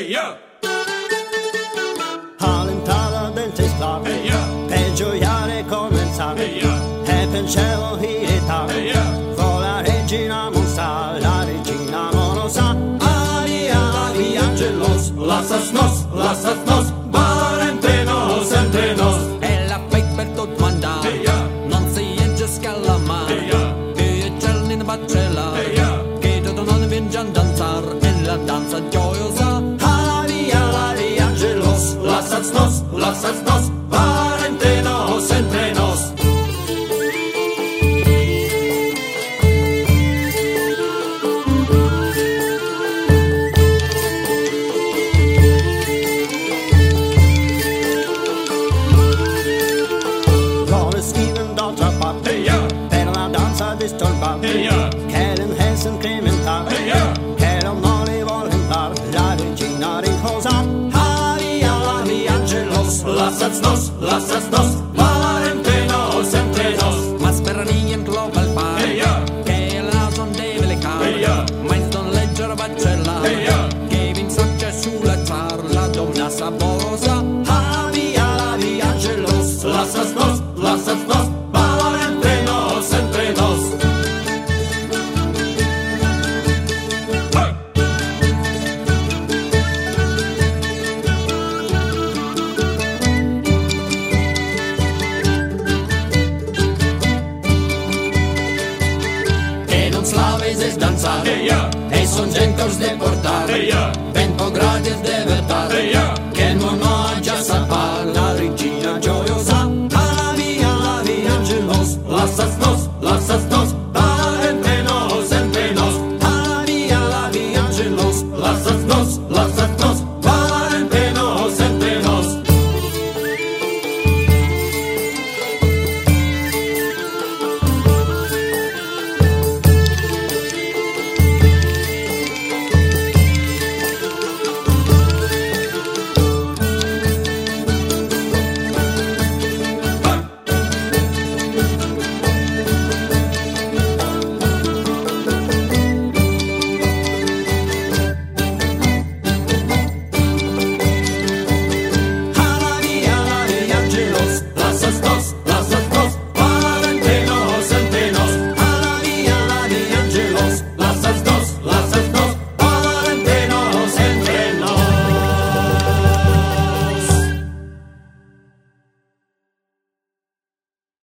yeah. All'entrata del testare, Hey, yeah. per gioiare comenzare, Hey, yeah. e per il cielo irritare, Hey, yeah. vola regina non sa, la regina non lo sa. Aria, aria, angelos, Lassas nos, bar entre nos. E la fai per tot mangiare, Hey, yeah. non si egge scalamare, Hey, yeah. che è cielo in bacella, Hey, yeah. che tutto non vince danzare, e la danza gioiosa. aria, aria, angelos, Lassas nos, bar entre nos. vuole Steven d'altra parte, Hey, yeah. per la danza disturbata, Hey, yeah. che l'enhance incrementare, Hey, yeah. che non li vuole imparare, la regina riposa. Aria, aria, angelos, Lassas nos, bar entre nos. Ma sperani in global pie, Hey, yeah. che la son deve le cave, Hey, yeah. ma in don leggera bacella, Hey, yeah. che vin soccia sulla zar, la donna saborosa. aria, aria, angelos, Lassas nos, bar entre nos. Hey. E non slaves es danzar, Hey, yeah. e son gencos de portar, Hey, yeah. ben po gratis de verdad, Hey, yeah. che non ho già sapar, la regina gioiosa. aria, aria, angelos, Lassas nos, bar entre nos. aria, aria, angelos, Lassas nos,